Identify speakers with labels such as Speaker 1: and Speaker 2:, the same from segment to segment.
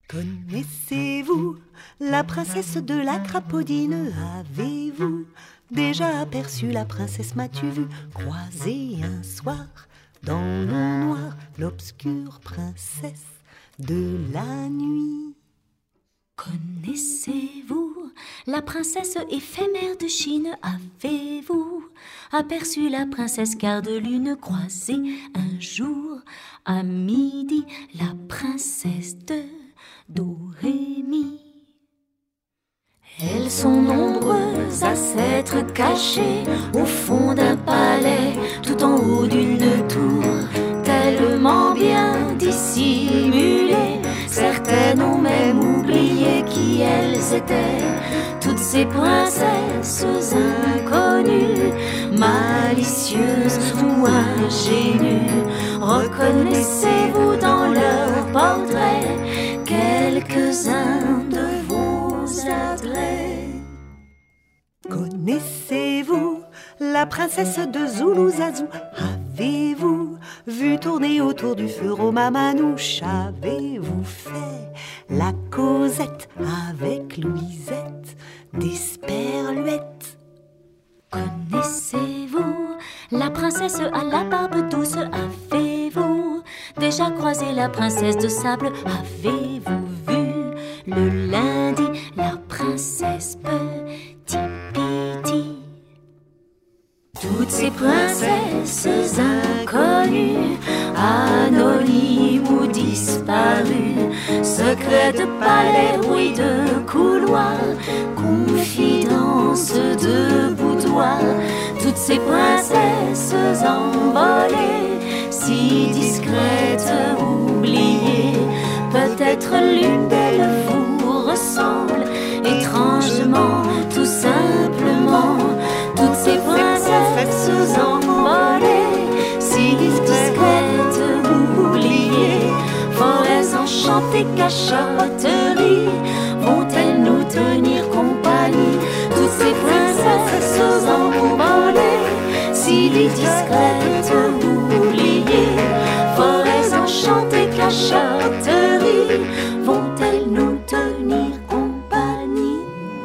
Speaker 1: Connaissez-vous la princesse de la Crapaudine? Avez-vous déjà aperçu la princesse? M'as-tu vu croiser un soir dans le noir l'obscure princesse de la nuit?
Speaker 2: Connaissez-vous la princesse éphémère de Chine? Avez-vous aperçu la princesse quart de lune croiser un jour à midi la princesse de Dorémy? Elles sont nombreuses à s'être cachées au fond d'un palais, tout en haut d'une tour, tellement bien dissimulées. Certaines ont même oublié qui elles étaient. Toutes ces princesses inconnues, malicieuses ou ingénues, reconnaissez-vous dans leurs portraits quelques-uns de vos adrets?
Speaker 1: Connaissez-vous la princesse de Zoulouzazou? Avez-vous vu tourner autour du feu Roma Manouche? Avez-vous fait la causette avec Louisette d'Esperluette?
Speaker 2: Connaissez-vous la princesse à la barbe douce? Avez-vous déjà croisé la princesse de sable? Avez-vous vu le lundi la princesse Petit Piti? Toutes ces princesses inconnues, anonymes ou disparues, secrets de palais, bruit de couloir, confidences de boudoir, toutes ces princesses envolées, si discrètes, oubliées, peut-être l'une d'elles vous ressemble étrangement, tout simplement. Toutes ces princesses envolées, si discrètes, oubliées, forêts enchantées, cachotteries, vont-elles nous tenir compagnie? Toutes ces princesses envolées, si discrètes, oubliées, forêts enchantées, cachotteries, vont-elles nous tenir compagnie?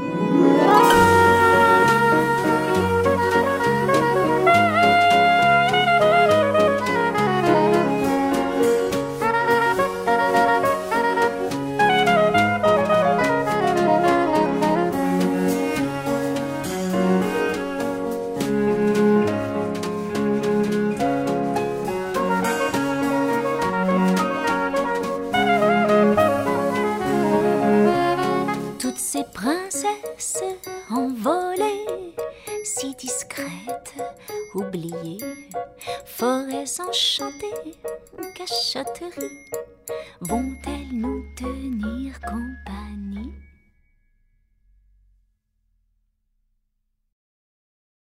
Speaker 2: Toutes ces princesses envolées, si discrètes, oubliées, forêts enchantées, cachotteries, vont-elles nous tenir compagnie?